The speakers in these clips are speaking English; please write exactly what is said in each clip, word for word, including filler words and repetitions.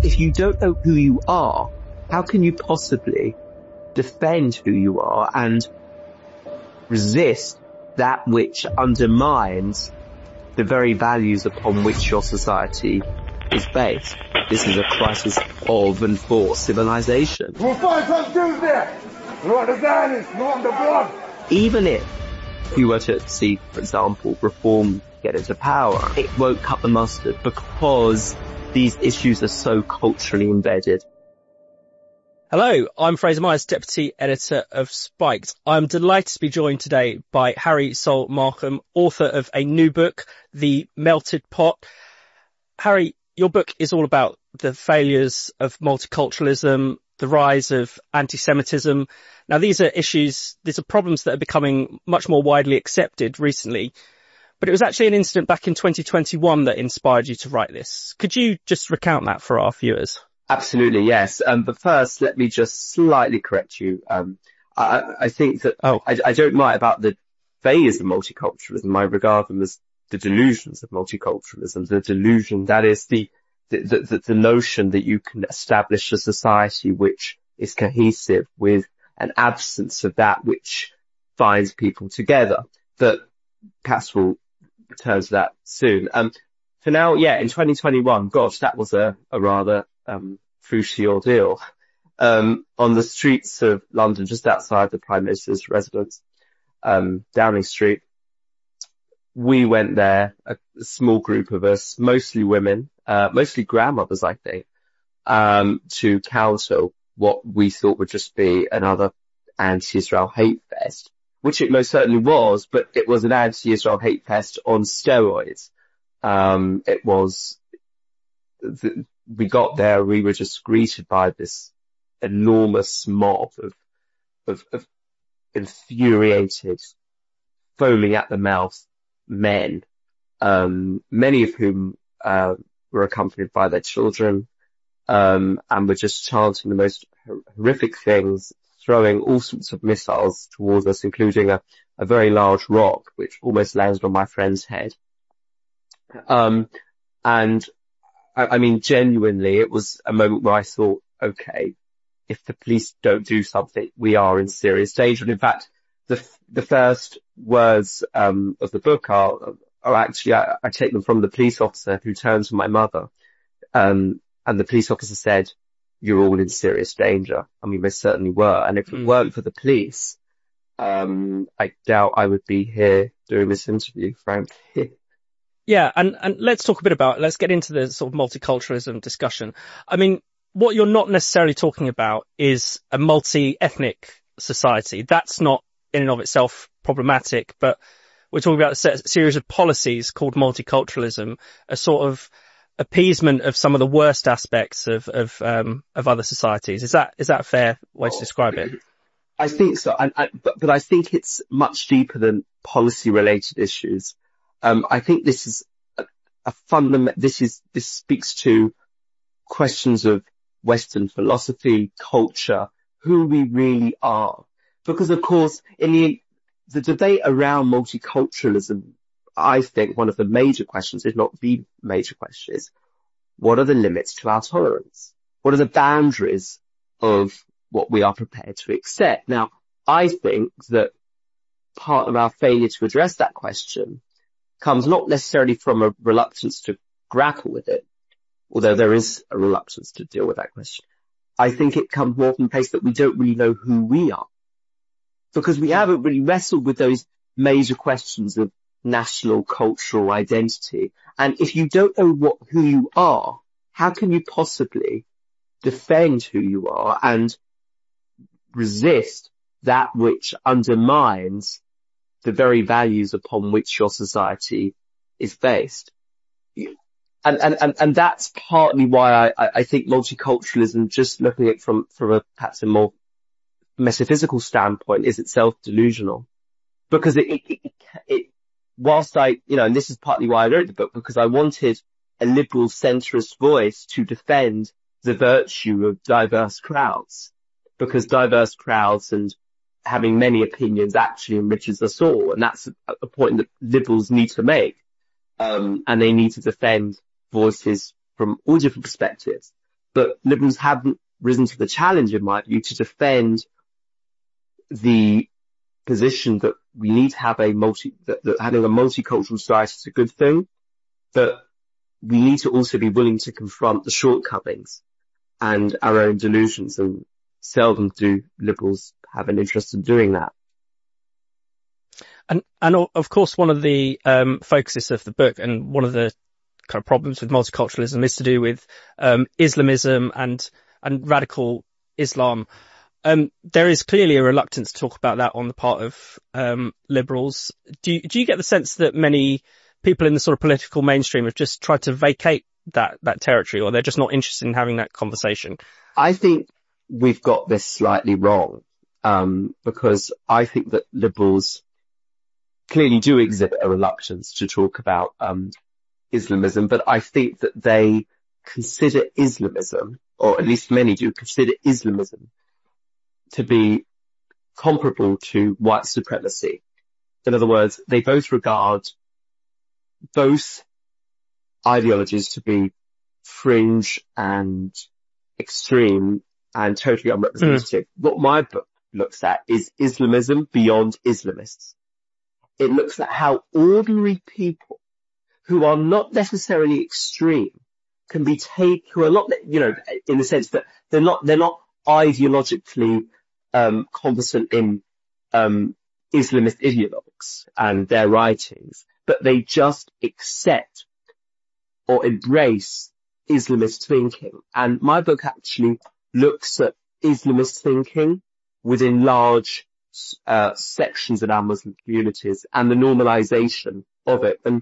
if you don't know who you are, how can you possibly defend who you are and resist that which undermines the very values upon which your society is based? This is a crisis of and for civilization. We'll find some Jews there. We want the Zionists, we want the blood. Even if you were to see, for example, reform get into power, it won't cut the mustard because these issues are so culturally embedded. Hello, I'm Fraser Myers, Deputy Editor of Spiked. I'm delighted to be joined today by Harry Sol Markham, author of a new book, The Melted Pot. Harry, your book is all about the failures of multiculturalism, the rise of anti-Semitism. Now, these are issues, these are problems that are becoming much more widely accepted recently. But it was actually an incident back in twenty twenty-one that inspired you to write this. Could you just recount that for our viewers? Absolutely, yes. Um, but first, let me just slightly correct you. Um, I, I think that oh. I, I don't write about the failures of multiculturalism. I regard them as the delusions of multiculturalism. The delusion, that is the the, the the notion that you can establish a society which is cohesive with an absence of that which binds people together. That perhaps we'll return to that soon. Um, for now, yeah, in twenty twenty-one, gosh, that was a, a rather um fruity ordeal. Um, on the streets of London, just outside the Prime Minister's residence, um, Downing Street, we went there, a, a small group of us, mostly women, uh, mostly grandmothers, I think, um, to counter what we thought would just be another anti-Israel hate fest, which it most certainly was, but it was an anti-Israel hate fest on steroids. Um, it was, the, we got there, we were just greeted by this enormous mob of, of, of infuriated, foaming at the mouth men, um, many of whom, uh, were accompanied by their children, um, and were just chanting the most horrific things, throwing all sorts of missiles towards us, including a, a very large rock, which almost landed on my friend's head. Um, and I, I mean, genuinely, it was a moment where I thought, okay, if the police don't do something, we are in serious danger. And in fact, the, the first words, um, of the book are, are actually, I, I take them from the police officer who turned to my mother. Um, and the police officer said, "You're all in serious danger." And we most certainly were. And if it mm. weren't for the police, um, I doubt I would be here doing this interview, frankly. Yeah, and, and let's talk a bit about, let's get into the sort of multiculturalism discussion. I mean, what you're not necessarily talking about is a multi-ethnic society. That's not in and of itself problematic, but we're talking about a set, series of policies called multiculturalism, a sort of appeasement of some of the worst aspects of, of, um, of other societies. Is that, is that a fair way to describe it? I think so. And, I, but, but I think it's much deeper than policy related issues. Um, I think this is a, a fundament, this is, this speaks to questions of Western philosophy, culture, who we really are. Because of course, in the, the debate around multiculturalism, I think one of the major questions, if not the major question, is what are the limits to our tolerance? What are the boundaries of what we are prepared to accept? Now, I think that part of our failure to address that question comes not necessarily from a reluctance to grapple with it, although there is a reluctance to deal with that question. I think it comes more from the place that we don't really know who we are, because we haven't really wrestled with those major questions of national cultural identity. And if you don't know what who you are, how can you possibly defend who you are and resist that which undermines the very values upon which your society is based? And, and, and, and that's partly why I, I think multiculturalism, just looking at it from, from a perhaps a more metaphysical standpoint, is itself delusional. Because it, it, it, it, whilst I, you know, and this is partly why I wrote the book, because I wanted a liberal centrist voice to defend the virtue of diverse crowds, because diverse crowds and having many opinions actually enriches us all. And that's a, a point that liberals need to make. Um, and they need to defend voices from all different perspectives. but liberals haven't risen to the challenge, in my view, to defend the position that we need to have a multi, that, that having a multicultural society is a good thing, but we need to also be willing to confront the shortcomings and our own delusions, and seldom do liberals have an interest in doing that. And, and of course, one of the um, focuses of the book, and one of the kind of problems with multiculturalism, is to do with um, Islamism and and radical Islam. Um, there is clearly a reluctance to talk about that on the part of um, liberals. Do you, do you get the sense that many people in the sort of political mainstream have just tried to vacate that that territory, or they're just not interested in having that conversation? I think we've got this slightly wrong, um, because I think that liberals clearly do exhibit a reluctance to talk about um, Islamism, but I think that they consider Islamism, or at least many do consider Islamism, to be comparable to white supremacy. In other words, they both regard both ideologies to be fringe and extreme and totally unrepresentative. Mm. What my book looks at is Islamism beyond Islamists. It looks at how ordinary people who are not necessarily extreme can be taken, who are not, you know, in the sense that they're not, they're not ideologically, um, conversant in, um, Islamist ideologues and their writings, but they just accept or embrace Islamist thinking. And my book actually looks at Islamist thinking within large uh, sections of our Muslim communities and the normalization of it. And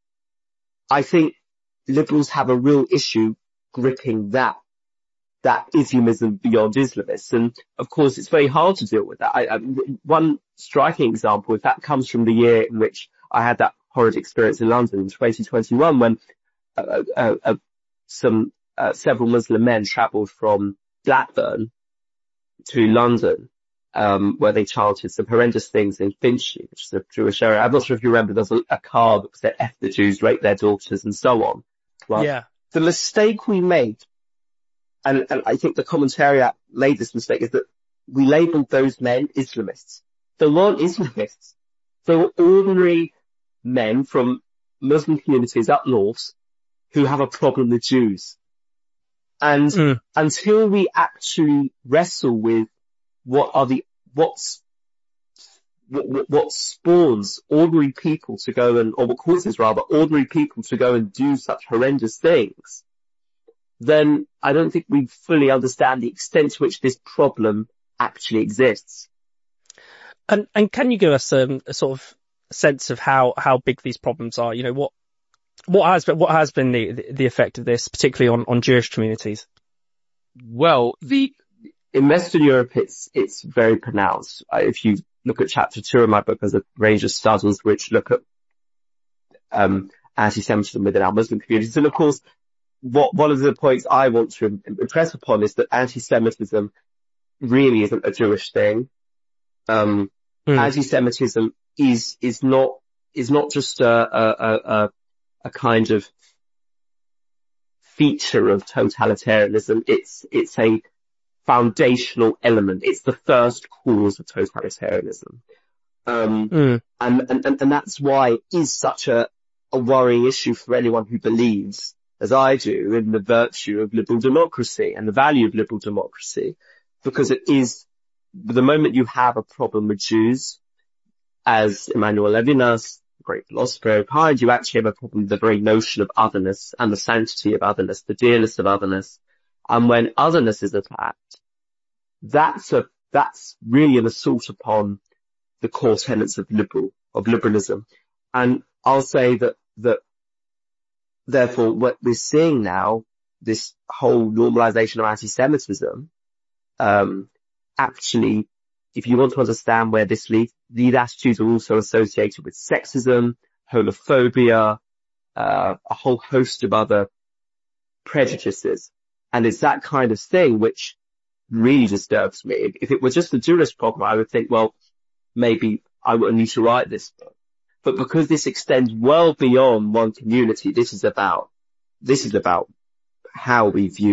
I think liberals have a real issue gripping that, that Islamism beyond Islamists. And of course, it's very hard to deal with that. I, I, one striking example, if that comes from the year in which I had that horrid experience in London in twenty twenty-one, when uh, uh, uh, some uh, several Muslim men travelled from Blackburn to London, um, where they chanted some horrendous things in Finchley, which is a Jewish area. I'm not sure if you remember, there's a, a car that said F the Jews, rape their daughters, and so on. Right? Yeah. The mistake we made, and, and I think the commentariat made this mistake, is that we labelled those men Islamists. They weren't Islamists. They were ordinary men from Muslim communities up north who have a problem with Jews. And mm. until we actually wrestle with what are the, what's, what, what spawns ordinary people to go and, or what causes rather, ordinary people to go and do such horrendous things, then I don't think we fully understand the extent to which this problem actually exists. And, and can you give us um, a sort of sense of how, how big these problems are? You know, what, what has been, what has been the, the effect of this, particularly on, on Jewish communities? Well, the, in Western Europe, it's, it's very pronounced. If you look at chapter two of my book, there's a range of studies which look at, um, anti-Semitism within our Muslim communities. And of course, what, one of the points I want to impress upon is that anti-Semitism really isn't a Jewish thing. Um, mm. anti-Semitism is, is not, is not just a, a, a, a kind of feature of totalitarianism. It's, it's a foundational element. It's the first cause of totalitarianism. Um, mm. and, and, and that's why it is such a, a worrying issue for anyone who believes, as I do, in the virtue of liberal democracy and the value of liberal democracy, because it is, the moment you have a problem with Jews, as Emmanuel Levinas, great philosopher, opined, you actually have a problem with the very notion of otherness and the sanctity of otherness, the dearness of otherness. And when otherness is attacked, that's a, that's really an assault upon the core tenets of liberal, of liberalism. And I'll say that, that therefore what we're seeing now, this whole normalization of anti-Semitism, um, actually, if you want to understand where this leads, these attitudes are also associated with sexism, homophobia, uh, a whole host of other prejudices. And it's that kind of thing which really disturbs me. If it were just a Jewish problem, I would think, well, maybe I wouldn't need to write this book. But because this extends well beyond one community, this is about, this is about how we view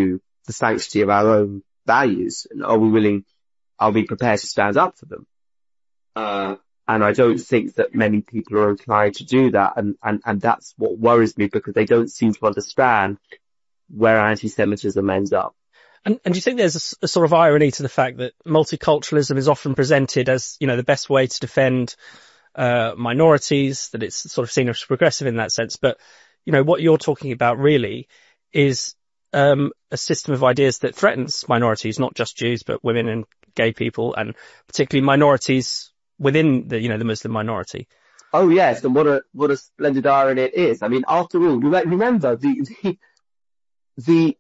the sanctity of our own values, and are we willing, are we prepared to stand up for them? Uh, and I don't think that many people are inclined to do that, and, and, and that's what worries me, because they don't seem to understand where anti-Semitism ends up. And, and do you think there's a, a sort of irony to the fact that multiculturalism is often presented as, you know, the best way to defend uh minorities, that it's sort of seen as progressive in that sense, but, you know, what you're talking about really is um a system of ideas that threatens minorities, not just Jews, but women and gay people, and particularly minorities within the, you know, the Muslim minority. Oh yes, and what a what a splendid irony it is. I mean, after all, remember the the, the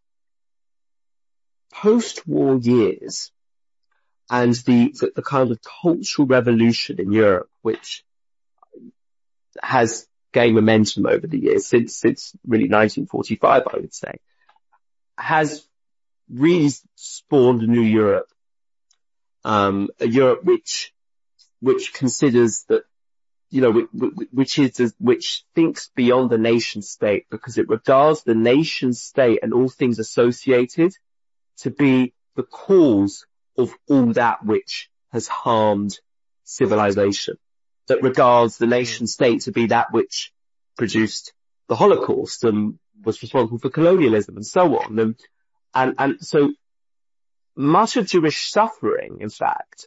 post-war years and the, the the kind of cultural revolution in Europe, which has gained momentum over the years since since really nineteen forty-five, I would say, has really spawned a new Europe, um, a Europe which which considers that, you know, which is which thinks beyond the nation state, because it regards the nation state and all things associated to be the cause of all that which has harmed civilization, that regards the nation state to be that which produced the Holocaust and was responsible for colonialism and so on. And, and, and so much of Jewish suffering, in fact,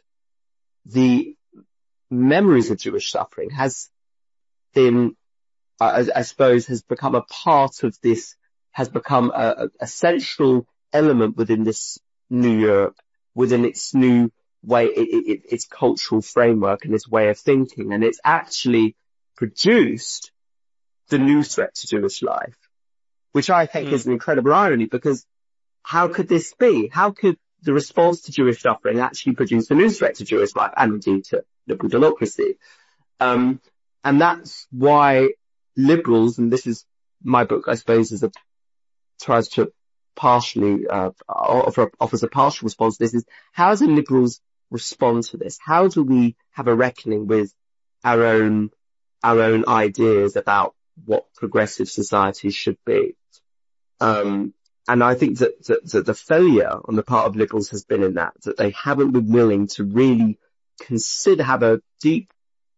the memories of Jewish suffering has been, I, I suppose, has become a part of this, has become a, a central element within this new Europe, within its new way, it, it, its cultural framework and its way of thinking. And it's actually produced the new threat to Jewish life, which I think mm. is an incredible irony, because how could this be? How could the response to Jewish suffering actually produce a new threat to Jewish life and indeed to liberal democracy? Um, and that's why liberals, and this is my book, I suppose, is a, tries to partially, uh, offer, offers a partial response to this, is how do liberals respond to this? How do we have a reckoning with our own, our own ideas about what progressive society should be? Um, and I think that, that, that the failure on the part of liberals has been in that, that they haven't been willing to really consider, have a deep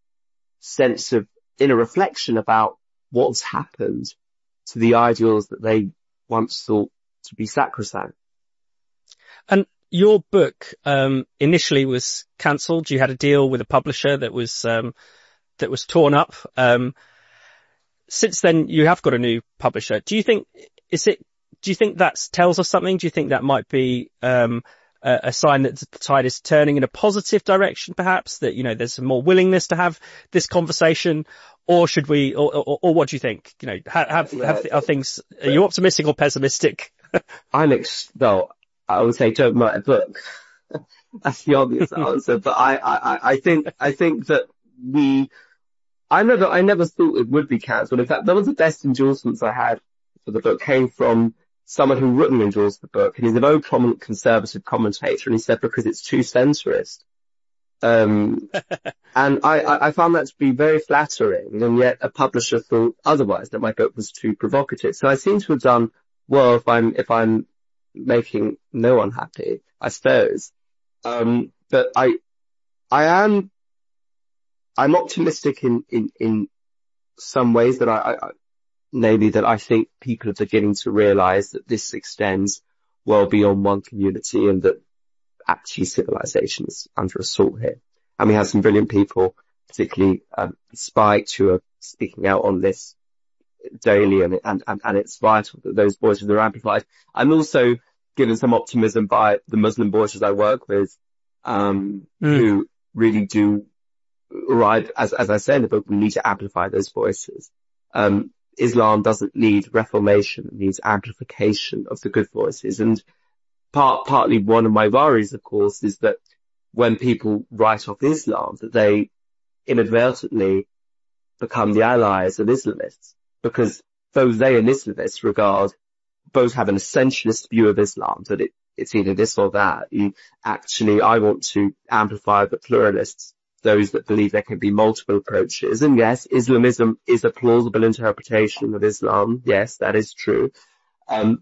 sense of inner reflection about what's happened to the ideals that they once thought to be sacrosanct. And your book um initially was cancelled. You had a deal with a publisher that was um that was torn up. Um since then you have got a new publisher. Do you think is it do you think that tells us something? Do you think that might be um a, a sign that the tide is turning in a positive direction, perhaps, that, you know, there's some more willingness to have this conversation? Or should we, or, or, or what do you think? You know, have, have, have are things, are you optimistic or pessimistic? I'm ex- well, I would say don't write a book. That's the obvious answer. But I, I, I think, I think that we, I never, I never thought it would be cancelled. In fact, one of the best endorsements I had for the book came from someone who wouldn't endorse the book. And he's a very prominent conservative commentator. And he said, because it's too centrist. Um, and I, I, I found that to be very flattering. And yet a publisher thought otherwise, that my book was too provocative. So I seem to have done well if I'm, if I'm making no one happy, I suppose. Um, but I, I am, I'm optimistic in, in, in some ways, that I, I, namely that I think people are beginning to realize that this extends well beyond one community, and that actually civilization is under assault here. And we have some brilliant people, particularly um, Spiked, who are speaking out on this daily, and, and, and, and it's vital that those voices are amplified. I'm also given some optimism by the Muslim voices I work with, um, mm. who really do arrive, as, as I say in the book, we need to amplify those voices. Um, Islam doesn't need reformation, it needs amplification of the good voices. And part, partly one of my worries, of course, is that when people write off Islam, that they inadvertently become the allies of Islamists, because both they and Islamists regard, both have an essentialist view of Islam, that it, it's either this or that. You, actually, I want to amplify the pluralists, those that believe there can be multiple approaches. And yes, Islamism is a plausible interpretation of Islam. Yes, that is true. Um, but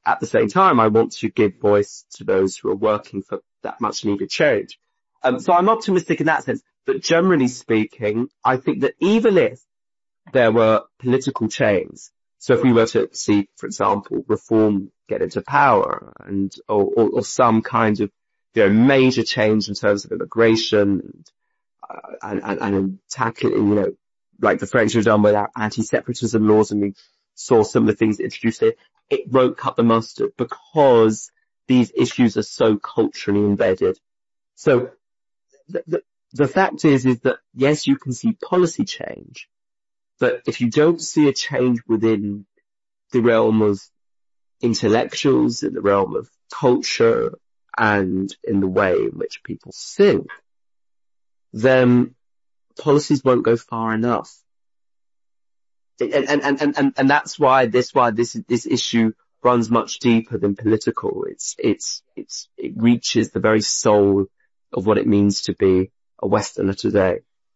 at the same time, I want to give voice to those who are working for that much needed change. Um, so I'm optimistic in that sense. But generally speaking, I think that even if there were political change, so if we were to see, for example, reform get into power and, or, or, or some kind of, you know, major change in terms of immigration and, uh, and, and, and tackling, you know, like the French have done with our anti-separatism laws, and we saw some of the things introduced here, it won't cut the mustard because these issues are so culturally embedded. So the, the, the fact is, is that yes, you can see policy change, but if you don't see a change within the realm of intellectuals, in the realm of culture, and in the way in which people think, then policies won't go far enough. And, and, and, and, and that's why this, why this, this issue runs much deeper than political. It's, it's, it's, it reaches the very soul of what it means to be a Westerner today.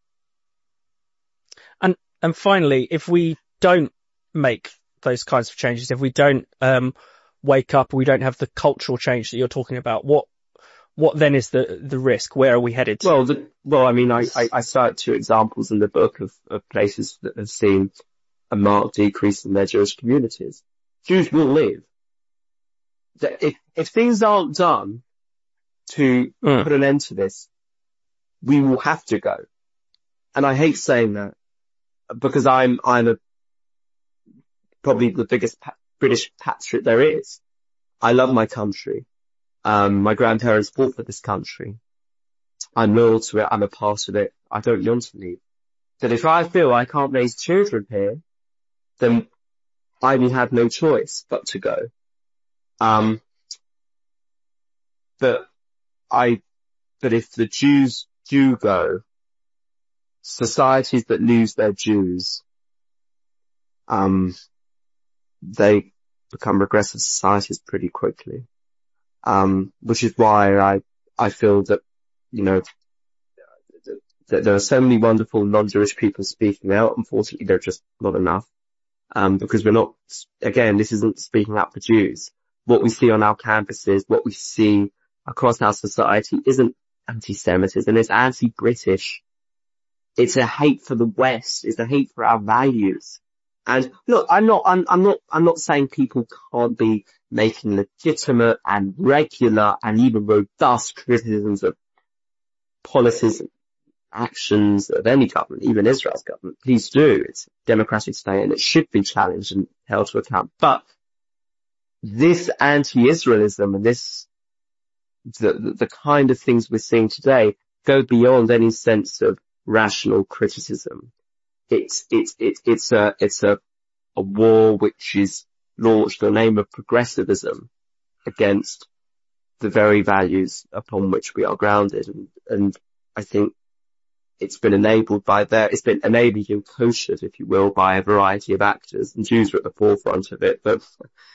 And, and finally, if we don't make those kinds of changes, if we don't, um, wake up, we don't have the cultural change that you're talking about, what, what then is the, the risk? Where are we headed to? Well, the, well, I mean, I, I, I cite two examples in the book of, of places that have seen a marked decrease in their Jewish communities. Jews will leave. If, if things aren't done to mm. put an end to this, we will have to go. And I hate saying that because I'm, I'm a, probably the biggest pa- British patriot there is. I love my country. Um, my grandparents fought for this country. I'm loyal to it. I'm a part of it. I don't want to leave. But if I feel I can't raise children here, then I will have no choice but to go. Um, but I, but if the Jews do go, societies that lose their Jews, um, they become regressive societies pretty quickly. Um, which is why I, I feel that, you know, that there are so many wonderful non-Jewish people speaking out. Unfortunately, they're just not enough. Um, because we're not, again, this isn't speaking out for Jews. What we see on our campuses, what we see across our society isn't anti-Semitism, it's anti-British. It's a hate for the West, it's a hate for our values. And look, I'm not, I'm, I'm not, I'm not saying people can't be making legitimate and regular and even robust criticisms of policies and actions of any government, even Israel's government. Please do. It's a democratic state and it should be challenged and held to account. But this anti-Israelism and this, the, the, the kind of things we're seeing today go beyond any sense of rational criticism. It's, it's, it's, it's a, it's a, a war which is launched in the name of progressivism against the very values upon which we are grounded. And, and I think it's been enabled by their, it's been enabled and koshered, if you will, by a variety of actors, and Jews are at the forefront of it. But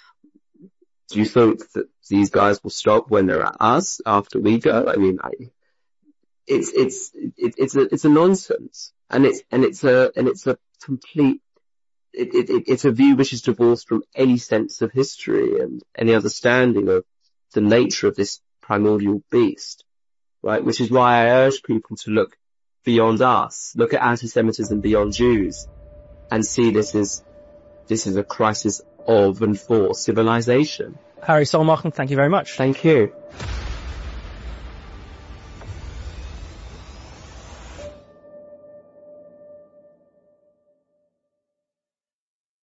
do you think that these guys will stop when they're at us after we go? I mean, I, it's, it's, it, it's a, it's a nonsense. And it's, and it's a, and it's a complete, it, it, it, it's a view which is divorced from any sense of history and any understanding of the nature of this primordial beast, right? Which is why I urge people to look beyond us, look at anti-Semitism beyond Jews, and see this as, this is a crisis of and for civilization. Harry Solmarkham, thank you very much. Thank you.